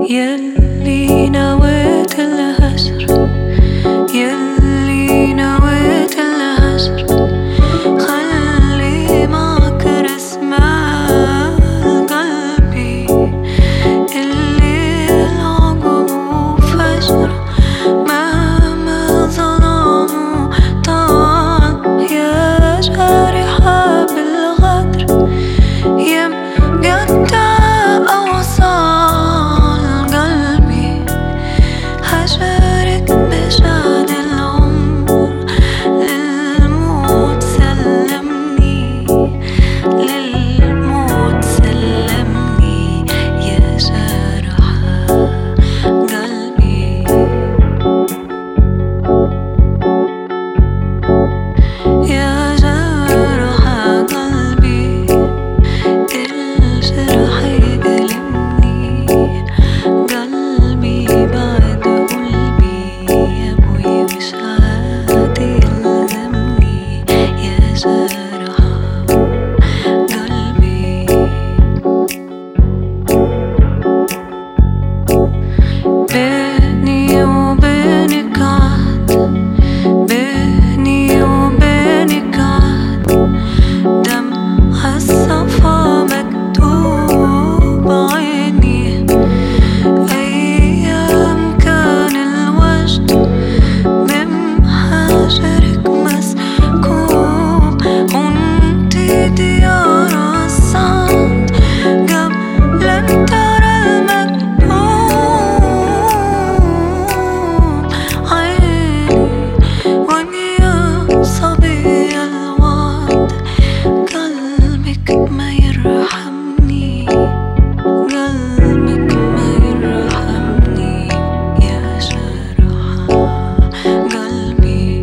يلي نويت الهجر، يلي نويت الهجر، خلي معك رسمة قلبي اللي العقب وفجر مهما ظلام طال. يا جارحة بالغدر يا مقطع أوصال قلبي، هجرك بجاد العمر للموت سلمني، للموت سلمني يا جارحة قلبي. يا جارحة قلبي الجرح يألمني، قلبي بعد قلبي يا بوي مش عادي يلزمني يا جارحة قلبي. بيني وبينك عهد، بيني وبينك عهد، دمع الصفا مكتوب عيني، أيام كان الوجد بمحاجرك مسكوب، وانتي ديار الصعد قبل أن ترى المكتوب عيني. ويا صبي الوعد قلبك ما يرحمني، قلبك ما يرحمني يا جارحة قلبي.